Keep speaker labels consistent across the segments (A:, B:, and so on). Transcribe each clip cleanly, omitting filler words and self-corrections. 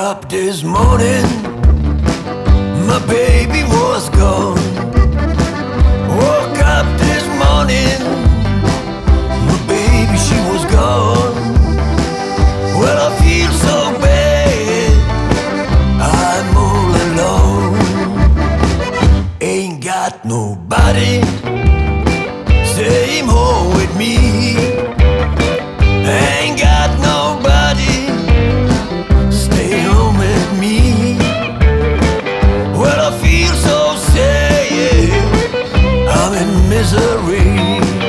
A: up this morning, my baby was gone. Woke up this morning, my baby, she was gone. Well, I feel so bad, I'm all alone. Ain't got nobody staying home with me. Ain't got nobody stay home with me. Well, I feel so sad, I'm in misery.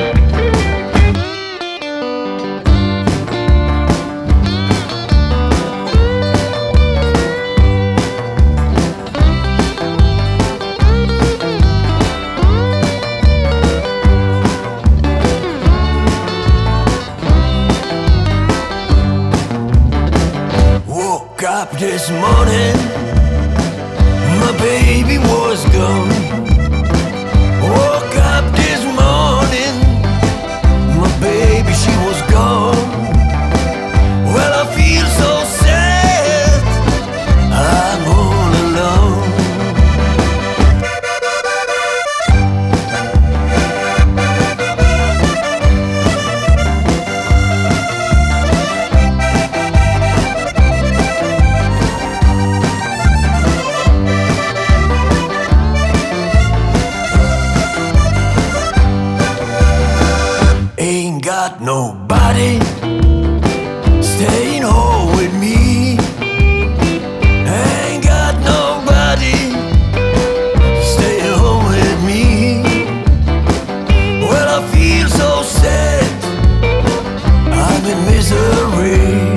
A: Woke up this morning, my baby was gone. Woke up this morning, my baby, she was gone. Well, I feel so sad, I'm all alone. Ain't got nobody staying home with me. Ain't got nobody staying home with me. Well, I feel so sad, I'm in misery.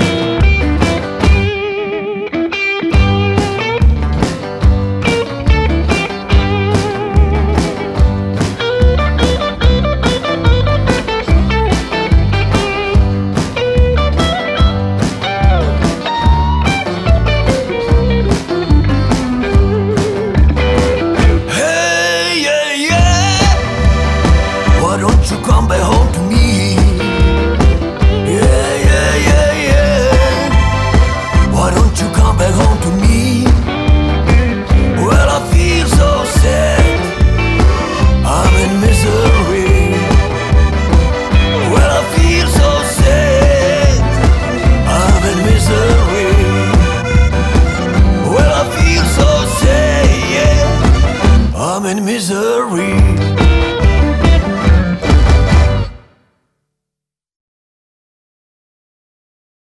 A: Won't you come back home to me? Yeah, yeah, yeah, yeah. Why don't you come back home to me? Well, I feel so sad, I'm in misery. Well, I feel so sad, I'm in misery. Well, I feel so sad, yeah, I'm in misery.